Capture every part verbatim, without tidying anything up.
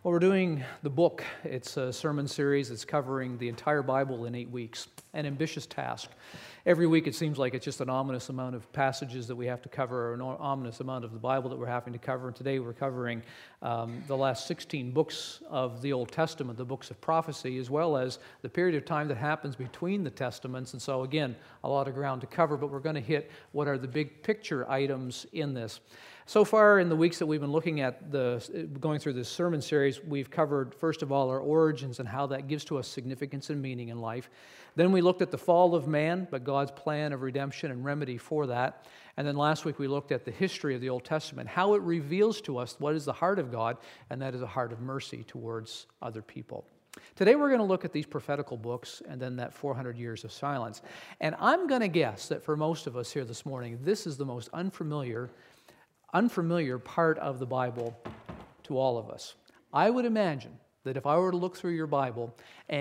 Well, we're doing the book. It's a sermon series that's covering the entire Bible in eight weeks. An ambitious task. Every week it seems like it's just an ominous amount of passages that we have to cover, or an ominous amount of the Bible that we're having to cover. And today we're covering um, the last sixteen books of the Old Testament, the books of prophecy, as well as the period of time that happens between the Testaments. And so again, a lot of ground to cover, but we're going to hit what are the big picture items in this. So far in the weeks that we've been looking at, the going through this sermon series, we've covered, first of all, our origins and how that gives to us significance and meaning in life. Then we looked at the fall of man, but God's plan of redemption and remedy for that. And then last week we looked at the history of the Old Testament, how it reveals to us what is the heart of God, and that is a heart of mercy towards other people. Today we're going to look at these prophetical books and then that four hundred years of silence. And I'm going to guess that for most of us here this morning, this is the most unfamiliar unfamiliar part of the Bible to all of us. I would imagine that if I were to look through your Bible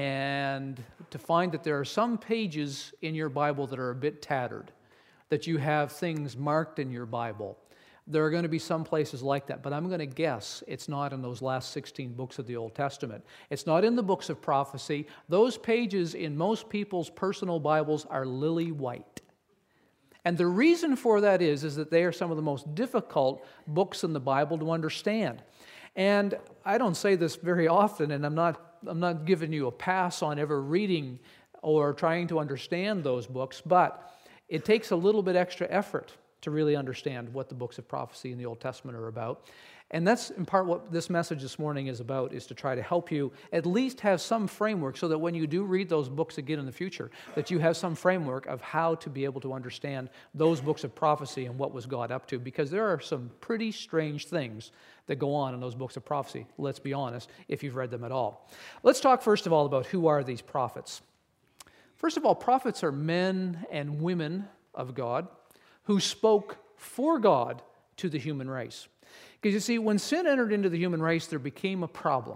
and to find that there are some pages in your Bible that are a bit tattered, that you have things marked in your Bible, there are going to be some places like that, but I'm going to guess it's not in those last sixteen books of the Old Testament. It's not in the books of prophecy. Those pages in most people's personal Bibles are lily white. And the reason for that is, is that they are some of the most difficult books in the Bible to understand. And I don't say this very often, and I'm not, I'm not giving you a pass on ever reading or trying to understand those books, but it takes a little bit extra effort to really understand what the books of prophecy in the Old Testament are about. And that's in part what this message this morning is about, is to try to help you at least have some framework so that when you do read those books again in the future, that you have some framework of how to be able to understand those books of prophecy and what was God up to, because there are some pretty strange things that go on in those books of prophecy, let's be honest, if you've read them at all. Let's talk first of all about who are these prophets. First of all, prophets are men and women of God who spoke for God to the human race. Because you see, when sin entered into the human race, there became a problem.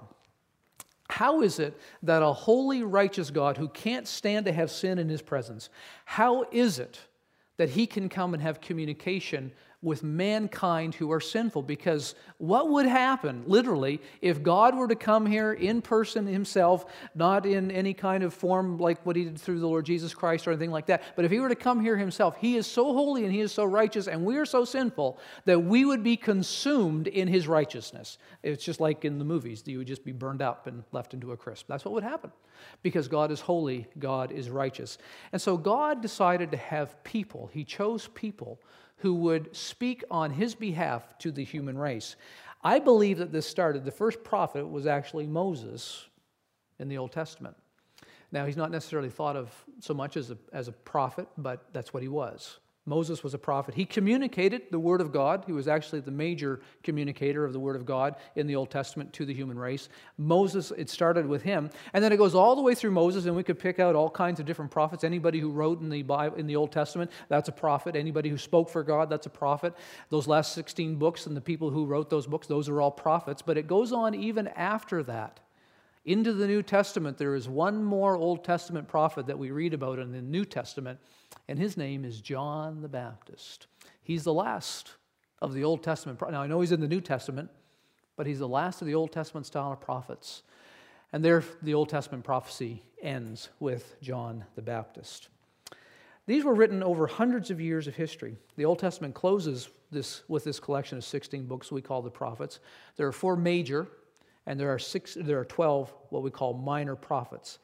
How is it that a holy, righteous God who can't stand to have sin in His presence, how is it that He can come and have communication with mankind who are sinful? Because what would happen, literally, if God were to come here in person Himself, not in any kind of form like what He did through the Lord Jesus Christ or anything like that, but if He were to come here Himself, He is so holy and He is so righteous and we are so sinful that we would be consumed in His righteousness. It's just like in the movies, you would just be burned up and left into a crisp. That's what would happen. Because God is holy, God is righteous. And so God decided to have people, He chose people who would speak on His behalf to the human race. I believe that this started, the first prophet was actually Moses in the Old Testament. Now, he's not necessarily thought of so much as a, as a prophet, but that's what he was. Moses was a prophet. He communicated the Word of God. He was actually the major communicator of the Word of God in the Old Testament to the human race. Moses, it started with him. And then it goes all the way through Moses, and we could pick out all kinds of different prophets. Anybody who wrote in the Bible, in the Old Testament, that's a prophet. Anybody who spoke for God, that's a prophet. Those last sixteen books and the people who wrote those books, those are all prophets. But it goes on even after that. Into the New Testament, there is one more Old Testament prophet that we read about in the New Testament, and his name is John the Baptist. He's the last of the Old Testament. Now, I know he's in the New Testament, but he's the last of the Old Testament style of prophets. And there, the Old Testament prophecy ends with John the Baptist. These were written over hundreds of years of history. The Old Testament closes this with this collection of sixteen books we call the prophets. There are four major, and there are six. There are twelve what we call minor prophets.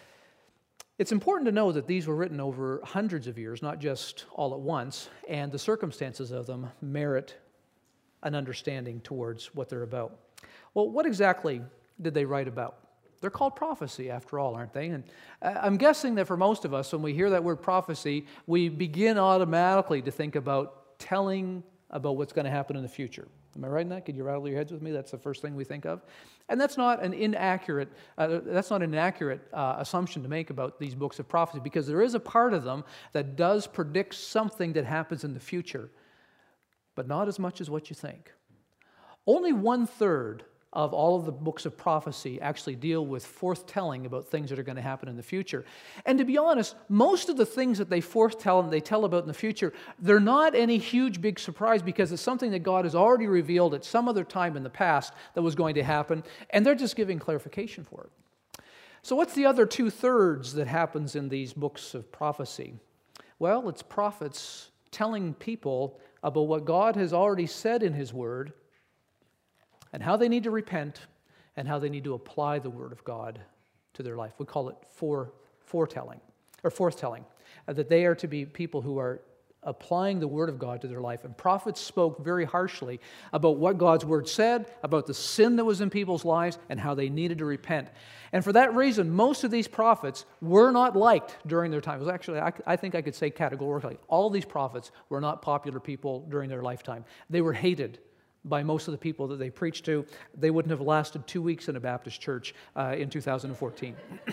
It's important to know that these were written over hundreds of years, not just all at once, and the circumstances of them merit an understanding towards what they're about. Well, what exactly did they write about? They're called prophecy, after all, aren't they? And I'm guessing that for most of us, when we hear that word prophecy, we begin automatically to think about telling about what's going to happen in the future. Am I right in that? Could you rattle your heads with me? That's the first thing we think of. And that's not an inaccurate, uh, that's not an inaccurate uh, assumption to make about these books of prophecy, because there is a part of them that does predict something that happens in the future, but not as much as what you think. Only one-third of all of the books of prophecy actually deal with forthtelling about things that are going to happen in the future. And to be honest, most of the things that they foretell and they tell about in the future, they're not any huge big surprise because it's something that God has already revealed at some other time in the past that was going to happen, and they're just giving clarification for it. So what's the other two-thirds that happens in these books of prophecy? Well, it's prophets telling people about what God has already said in His Word and how they need to repent and how they need to apply the Word of God to their life. We call it fore, foretelling, or forthtelling, uh, that they are to be people who are applying the Word of God to their life. And prophets spoke very harshly about what God's Word said, about the sin that was in people's lives, and how they needed to repent. And for that reason, most of these prophets were not liked during their time. It was actually, I, I think I could say categorically, all of these prophets were not popular people during their lifetime. They were hated by most of the people that they preached to. They wouldn't have lasted two weeks in a Baptist church uh, in two thousand fourteen.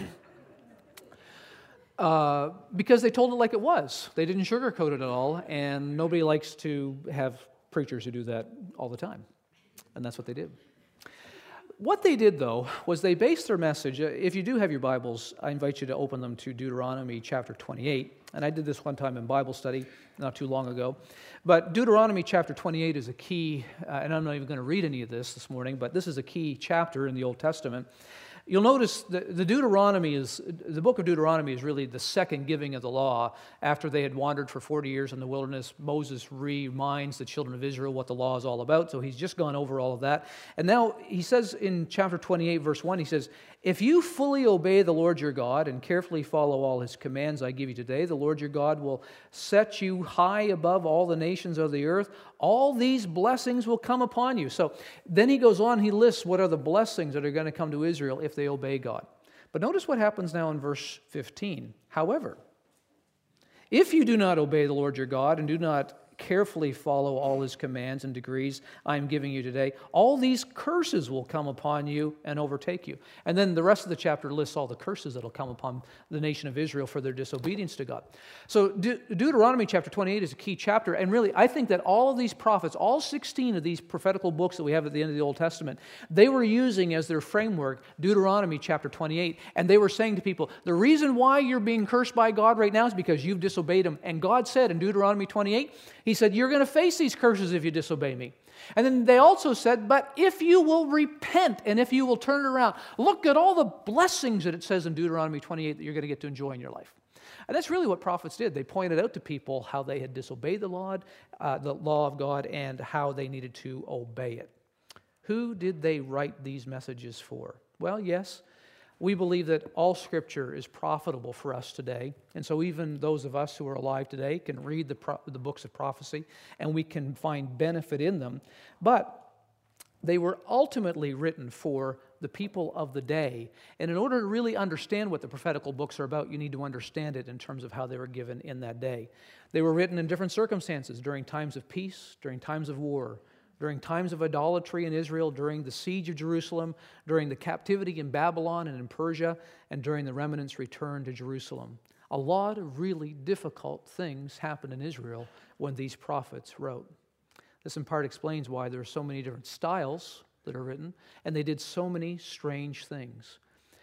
Uh, because they told it like it was. They didn't sugarcoat it at all, and nobody likes to have preachers who do that all the time. And that's what they did. What they did, though, was they based their message. If you do have your Bibles, I invite you to open them to Deuteronomy chapter twenty-eight. And I did this one time in Bible study not too long ago. But Deuteronomy chapter twenty-eight is a key, uh, and I'm not even going to read any of this this morning, but this is a key chapter in the Old Testament. You'll notice the, the Deuteronomy is, the book of Deuteronomy is really the second giving of the law. After they had wandered for forty years in the wilderness, Moses reminds the children of Israel what the law is all about. So he's just gone over all of that. And now he says in chapter twenty-eight, verse one, he says, if you fully obey the Lord your God and carefully follow all His commands I give you today, the Lord your God will set you high above all the nations of the earth. All these blessings will come upon you. So then he goes on, he lists what are the blessings that are going to come to Israel if they obey God. But notice what happens now in verse fifteen. However, if you do not obey the Lord your God and do not carefully follow all His commands and decrees I am giving you today, all these curses will come upon you and overtake you. And then the rest of the chapter lists all the curses that will come upon the nation of Israel for their disobedience to God. So De- Deuteronomy chapter twenty-eight is a key chapter, and really I think that all of these prophets, all sixteen of these prophetical books that we have at the end of the Old Testament, they were using as their framework Deuteronomy chapter twenty-eight, and they were saying to people, the reason why you're being cursed by God right now is because you've disobeyed Him. And God said in Deuteronomy twenty-eight, He said, you're going to face these curses if you disobey me. And then they also said, but if you will repent and if you will turn it around, look at all the blessings that it says in Deuteronomy twenty-eight that you're going to get to enjoy in your life. And that's really what prophets did. They pointed out to people how they had disobeyed the law, uh, the law of God, and how they needed to obey it. Who did they write these messages for? Well, yes, we believe that all Scripture is profitable for us today, and so even those of us who are alive today can read the, pro- the books of prophecy, and we can find benefit in them, but they were ultimately written for the people of the day, and in order to really understand what the prophetical books are about, you need to understand it in terms of how they were given in that day. They were written in different circumstances, during times of peace, during times of war, during times of idolatry in Israel, during the siege of Jerusalem, during the captivity in Babylon and in Persia, and during the remnant's return to Jerusalem. A lot of really difficult things happened in Israel when these prophets wrote. This in part explains why there are so many different styles that are written, and they did so many strange things.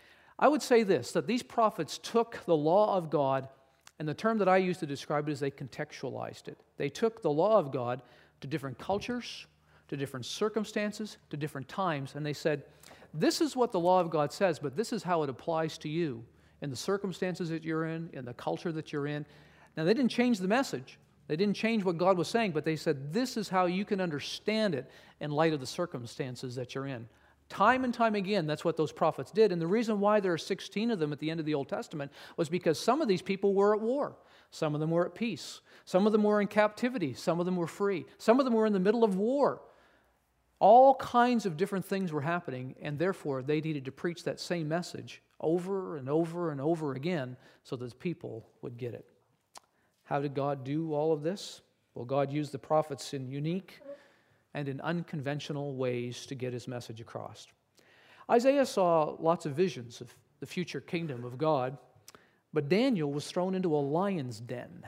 I would say this, that these prophets took the law of God, and the term that I use to describe it is they contextualized it. They took the law of God to different cultures, to different circumstances, to different times, and they said, this is what the law of God says, but this is how it applies to you in the circumstances that you're in, in the culture that you're in. Now, they didn't change the message. They didn't change what God was saying, but they said, this is how you can understand it in light of the circumstances that you're in. Time and time again, that's what those prophets did, and the reason why there are sixteen of them at the end of the Old Testament was because some of these people were at war. Some of them were at peace. Some of them were in captivity. Some of them were free. Some of them were in the middle of war. All kinds of different things were happening, and therefore they needed to preach that same message over and over and over again so that people would get it. How did God do all of this? Well, God used the prophets in unique and in unconventional ways to get His message across. Isaiah saw lots of visions of the future kingdom of God, but Daniel was thrown into a lion's den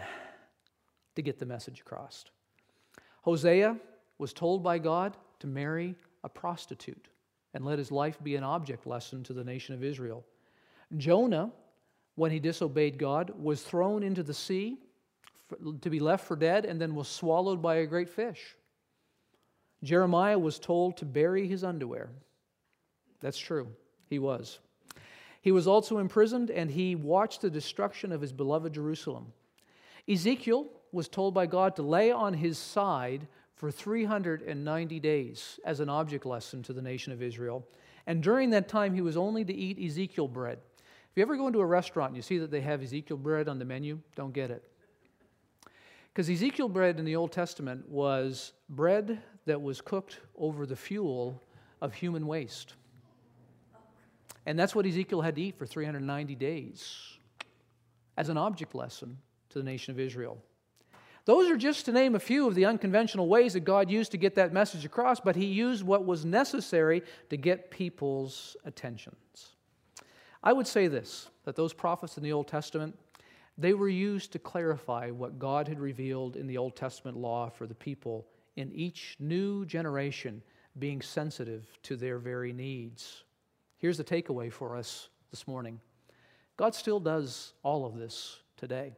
to get the message across. Hosea was told by God to marry a prostitute. and let his life be an object lesson to the nation of Israel. Jonah, when he disobeyed God, was thrown into the sea to be left for dead and then was swallowed by a great fish. Jeremiah was told to bury his underwear. That's true. He was. He was also imprisoned, and he watched the destruction of his beloved Jerusalem. Ezekiel was told by God to lay on his side for three hundred ninety days as an object lesson to the nation of Israel. And during that time, he was only to eat Ezekiel bread. If you ever go into a restaurant and you see that they have Ezekiel bread on the menu, don't get it. Because Ezekiel bread in the Old Testament was bread that was cooked over the fuel of human waste. And that's what Ezekiel had to eat for three hundred ninety days as an object lesson to the nation of Israel. Those are just to name a few of the unconventional ways that God used to get that message across, but he used what was necessary to get people's attentions. I would say this, that those prophets in the Old Testament, they were used to clarify what God had revealed in the Old Testament law for the people in each new generation, being sensitive to their very needs. Here's the takeaway for us this morning. God still does all of this today.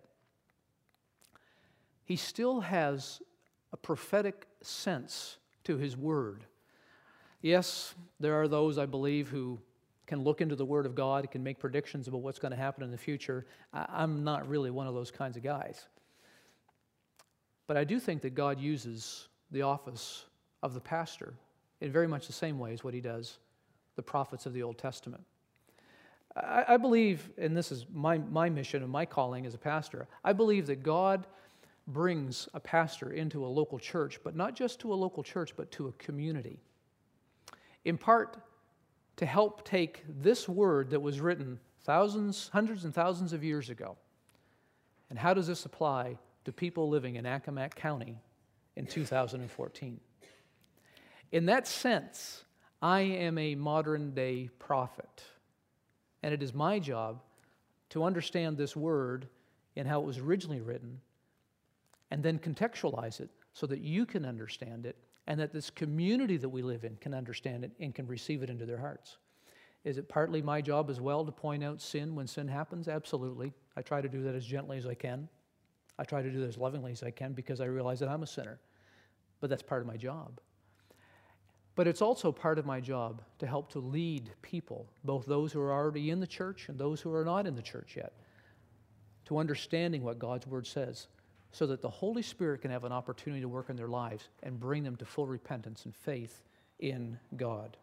He still has a prophetic sense to his word. Yes, there are those, I believe, who can look into the word of God, can make predictions about what's going to happen in the future. I'm not really one of those kinds of guys. But I do think that God uses the office of the pastor in very much the same way as what he does the prophets of the Old Testament. I, I believe, and this is my, my mission and my calling as a pastor, I believe that God brings a pastor into a local church, but not just to a local church, but to a community. In part, to help take this word that was written thousands, hundreds and thousands of years ago, and how does this apply to people living in Accomack County in two thousand fourteen? In that sense, I am a modern-day prophet, and it is my job to understand this word and how it was originally written, and then contextualize it so that you can understand it, and that this community that we live in can understand it and can receive it into their hearts. Is it partly my job as well to point out sin when sin happens? Absolutely. I try to do that as gently as I can. I try to do that as lovingly as I can because I realize that I'm a sinner. But that's part of my job. But it's also part of my job to help to lead people, both those who are already in the church and those who are not in the church yet, to understanding what God's Word says, so that the Holy Spirit can have an opportunity to work in their lives and bring them to full repentance and faith in God.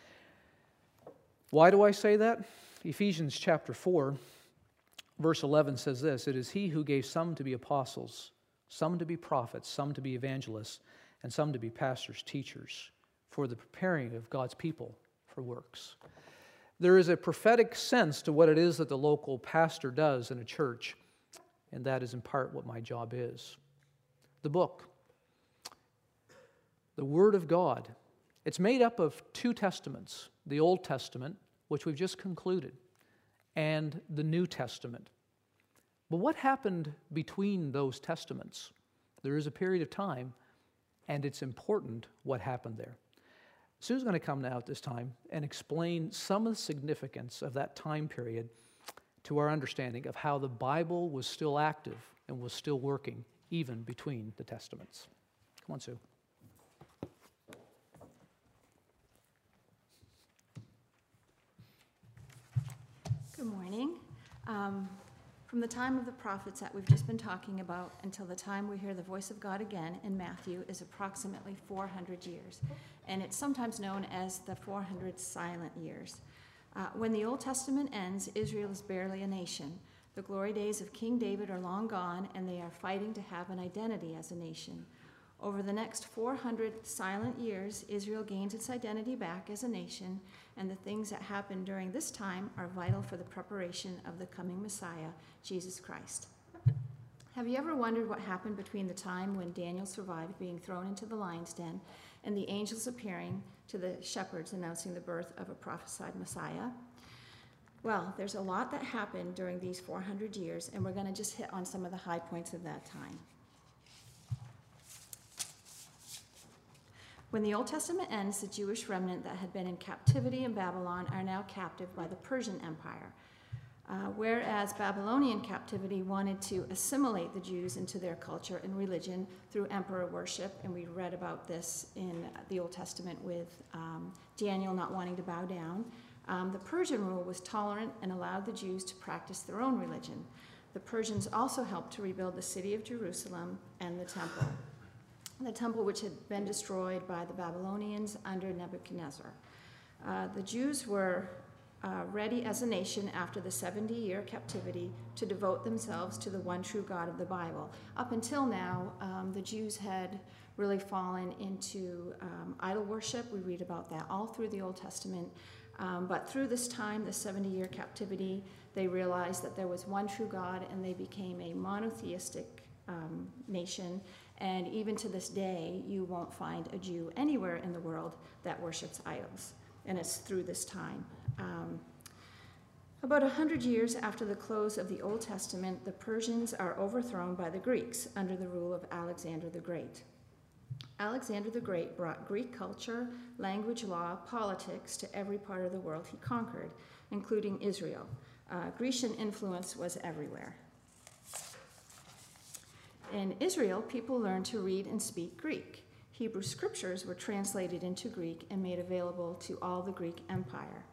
Why do I say that? Ephesians chapter four, verse eleven says this, "It is he who gave some to be apostles, some to be prophets, some to be evangelists, and some to be pastors, teachers, for the preparing of God's people for works." There is a prophetic sense to what it is that the local pastor does in a church, and that is in part what my job is. The book, the Word of God, it's made up of two testaments, the Old Testament, which we've just concluded, and the New Testament. But what happened between those testaments? There is a period of time, and it's important what happened there. Sue's going to come now at this time and explain some of the significance of that time period to our understanding of how the Bible was still active and was still working even between the testaments. Come on, Sue. Good morning. Um, from the time of the prophets that we've just been talking about until the time we hear the voice of God again in Matthew is approximately four hundred years. And it's sometimes known as the four hundred silent years. Uh, when the Old Testament ends, Israel is barely a nation. The glory days of King David are long gone, and they are fighting to have an identity as a nation. Over the next four hundred silent years, Israel gains its identity back as a nation, and the things that happen during this time are vital for the preparation of the coming Messiah, Jesus Christ. Have you ever wondered what happened between the time when Daniel survived being thrown into the lion's den and the angels appearing to the shepherds announcing the birth of a prophesied Messiah? Well, there's a lot that happened during these four hundred years, and we're going to just hit on some of the high points of that time. When the Old Testament ends, the Jewish remnant that had been in captivity in Babylon are now captive by the Persian Empire. Uh, whereas Babylonian captivity wanted to assimilate the Jews into their culture and religion through emperor worship, and we read about this in the Old Testament with um, Daniel not wanting to bow down. Um, the Persian rule was tolerant and allowed the Jews to practice their own religion. The Persians also helped to rebuild the city of Jerusalem and the temple, the temple which had been destroyed by the Babylonians under Nebuchadnezzar. Uh, the Jews were Uh, ready as a nation after the seventy-year captivity to devote themselves to the one true God of the Bible. Up until now, um, the Jews had really fallen into um, idol worship. We read about that all through the Old Testament. Um, but through this time, the seventy-year captivity, they realized that there was one true God, and they became a monotheistic um, nation. And even to this day, you won't find a Jew anywhere in the world that worships idols. And it's through this time. Um, about a hundred years after the close of the Old Testament, the Persians are overthrown by the Greeks under the rule of Alexander the Great. Alexander the Great brought Greek culture, language, law, politics to every part of the world he conquered, including Israel. Uh, Grecian influence was everywhere. In Israel, people learned to read and speak Greek. Hebrew scriptures were translated into Greek and made available to all the Greek Empire.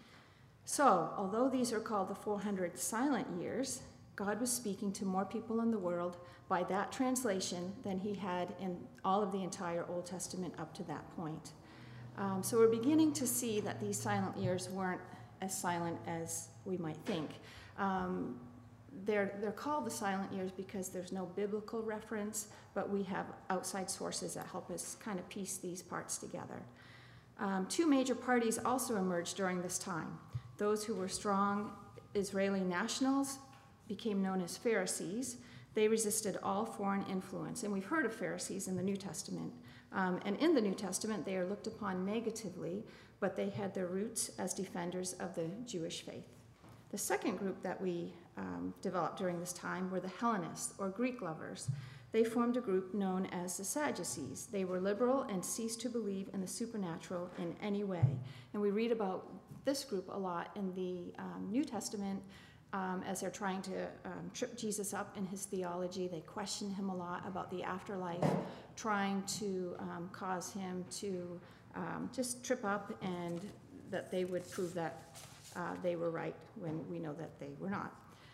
So, although these are called the four hundred silent years, God was speaking to more people in the world by that translation than he had in all of the entire Old Testament up to that point. Um, so we're beginning to see that these silent years weren't as silent as we might think. Um, they're, they're called the silent years because there's no biblical reference, but we have outside sources that help us kind of piece these parts together. Um, two major parties also emerged during this time. Those who were strong Israeli nationals became known as Pharisees. They resisted all foreign influence, and we've heard of Pharisees in the New Testament. Um, and in the New Testament, they are looked upon negatively, but they had their roots as defenders of the Jewish faith. The second group that we um, developed during this time were the Hellenists, or Greek lovers. They formed a group known as the Sadducees. They were liberal and ceased to believe in the supernatural in any way. And we read about this group a lot in the um, New Testament um, as they're trying to um, trip Jesus up in his theology. They question him a lot about the afterlife, trying to um, cause him to um, just trip up, and that they would prove that uh, they were right when we know that they were not.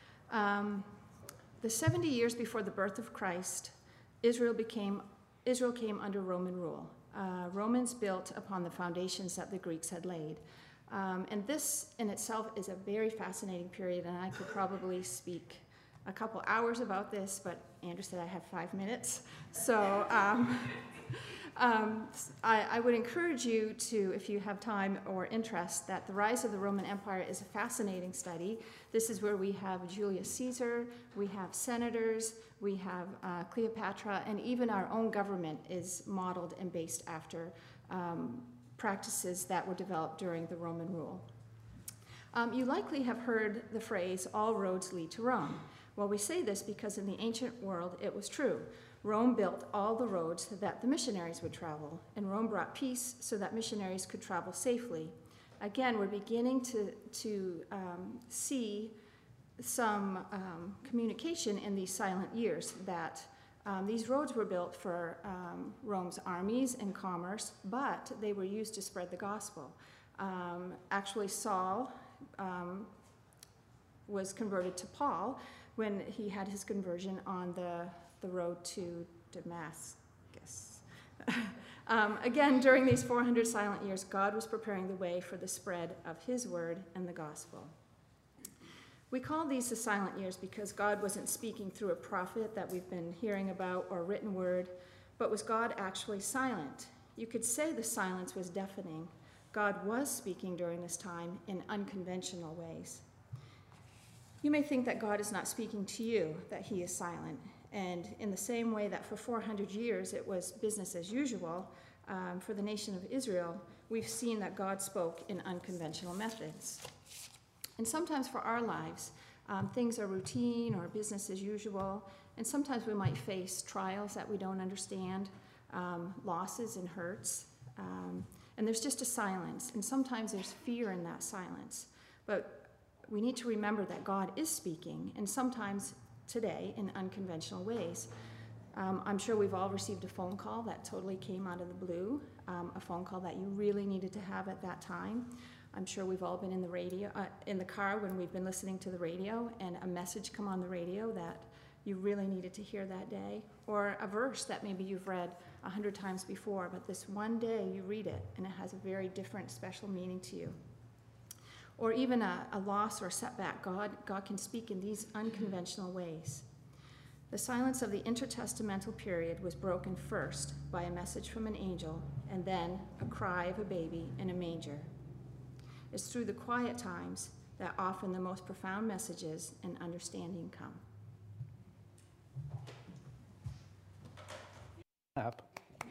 Um, the seventy years before the birth of Christ, Israel became Israel came under Roman rule. Uh, Romans built upon the foundations that the Greeks had laid. Um, and this in itself is a very fascinating period, and I could probably speak a couple hours about this, but Andrew said I have five minutes. So um, um, I, I would encourage you to, if you have time or interest, that the rise of the Roman Empire is a fascinating study. This is where we have Julius Caesar, we have senators, we have uh, Cleopatra, and even our own government is modeled and based after um, practices that were developed during the Roman rule. Um, you likely have heard the phrase, all roads lead to Rome. Well, we say this because in the ancient world it was true. Rome built all the roads that the missionaries would travel, and Rome brought peace so that missionaries could travel safely. Again, we're beginning to, to um, see some um, communication in these silent years that Um, these roads were built for um, Rome's armies and commerce, but they were used to spread the gospel. Um, actually, Saul um, was converted to Paul when he had his conversion on the, the road to Damascus. um, again, during these four hundred silent years, God was preparing the way for the spread of his word and the gospel. We call these the silent years because God wasn't speaking through a prophet that we've been hearing about or written word, but was God actually silent? You could say the silence was deafening. God was speaking during this time in unconventional ways. You may think that God is not speaking to you, that he is silent. And in the same way that for four hundred years it was business as usual, um, for the nation of Israel, we've seen that God spoke in unconventional methods. And sometimes for our lives, um, things are routine or business as usual, and sometimes we might face trials that we don't understand, um, losses and hurts. Um, and there's just a silence, and sometimes there's fear in that silence. But we need to remember that God is speaking, and sometimes today in unconventional ways. Um, I'm sure we've all received a phone call that totally came out of the blue, um, a phone call that you really needed to have at that time. I'm sure we've all been in the radio, uh, in the car when we've been listening to the radio, and a message come on the radio that you really needed to hear that day, or a verse that maybe you've read a hundred times before, but this one day you read it and it has a very different, special meaning to you. Or even a, a loss or a setback. God, God can speak in these unconventional ways. The silence of the intertestamental period was broken first by a message from an angel, and then a cry of a baby in a manger. It's through the quiet times that often the most profound messages and understanding come. Up.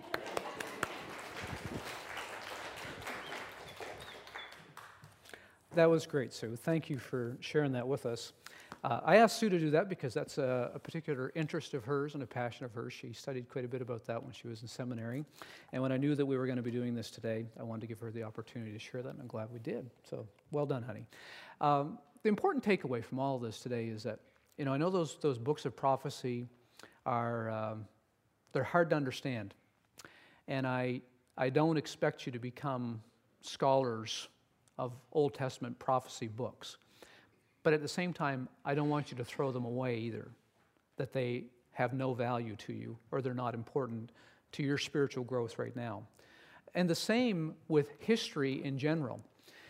That was great, Sue. Thank you for sharing that with us. Uh, I asked Sue to do that because that's a, a particular interest of hers and a passion of hers. She studied quite a bit about that when she was in seminary. And when I knew that we were going to be doing this today, I wanted to give her the opportunity to share that, and I'm glad we did. So well done, honey. Um, the important takeaway from all of this today is that, you know, I know those, those books of prophecy are, um, they're hard to understand. And I, I don't expect you to become scholars of Old Testament prophecy books. But at the same time, I don't want you to throw them away either, that they have no value to you or they're not important to your spiritual growth right now. And the same with history in general.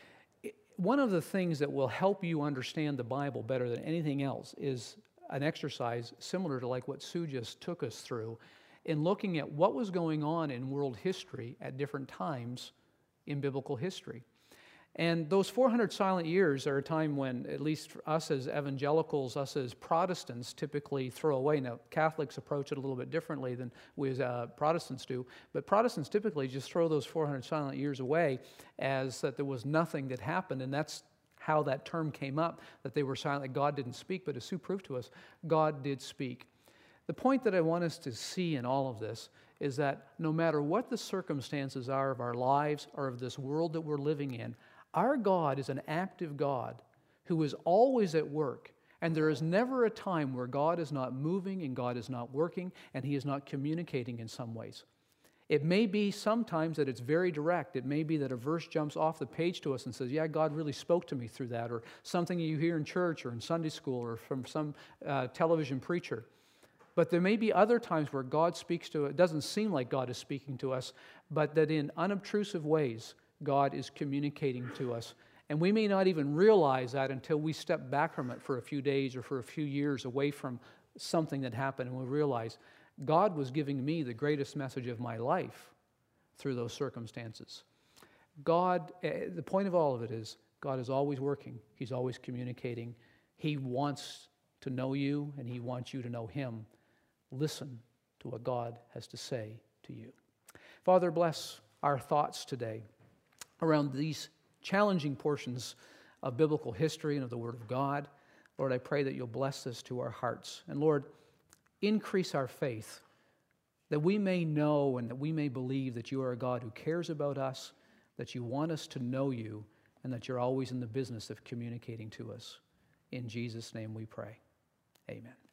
One of the things that will help you understand the Bible better than anything else is an exercise similar to like what Sue just took us through in looking at what was going on in world history at different times in biblical history. And those four hundred silent years are a time when, at least for us as evangelicals, us as Protestants typically throw away. Now, Catholics approach it a little bit differently than we as uh, Protestants do, but Protestants typically just throw those four hundred silent years away as that there was nothing that happened, and that's how that term came up, that they were silent, that God didn't speak, but as Sue proved to us, God did speak. The point that I want us to see in all of this is that no matter what the circumstances are of our lives or of this world that we're living in, our God is an active God who is always at work, and there is never a time where God is not moving and God is not working and He is not communicating in some ways. It may be sometimes that it's very direct. It may be that a verse jumps off the page to us and says, yeah, God really spoke to me through that, or something you hear in church or in Sunday school or from some uh, television preacher. But there may be other times where God speaks to us. It doesn't seem like God is speaking to us, but that in unobtrusive ways, God is communicating to us. And we may not even realize that until we step back from it for a few days or for a few years away from something that happened, and we realize God was giving me the greatest message of my life through those circumstances. God, the point of all of it is, God is always working. He's always communicating. He wants to know you, and He wants you to know Him. Listen to what God has to say to you. Father, bless our thoughts today around these challenging portions of biblical history and of the Word of God. Lord, I pray that You'll bless this to our hearts. And Lord, increase our faith that we may know and that we may believe that You are a God who cares about us, that You want us to know You, and that You're always in the business of communicating to us. In Jesus' name we pray. Amen.